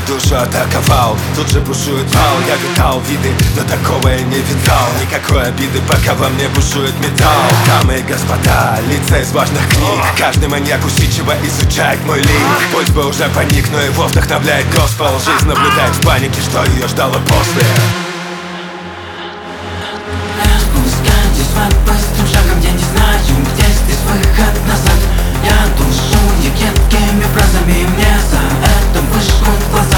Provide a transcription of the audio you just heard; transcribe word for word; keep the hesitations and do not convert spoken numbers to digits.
душу атаковал. Тут же бушует вал, я витал виды, но такого я не видал. Никакой обиды, пока во мне бушует металл. Дамы и господа, лица из важных книг. Каждый маньяк усидчиво изучает мой лик. Пусть бы уже паник, но его вдохновляет госпел. Жизнь наблюдает в панике, что ее ждало после. Я спускаюсь под быстрым шагом, я не знаю, где здесь выход назад. Я душу едкими фразами, мне за это выжгут глаза.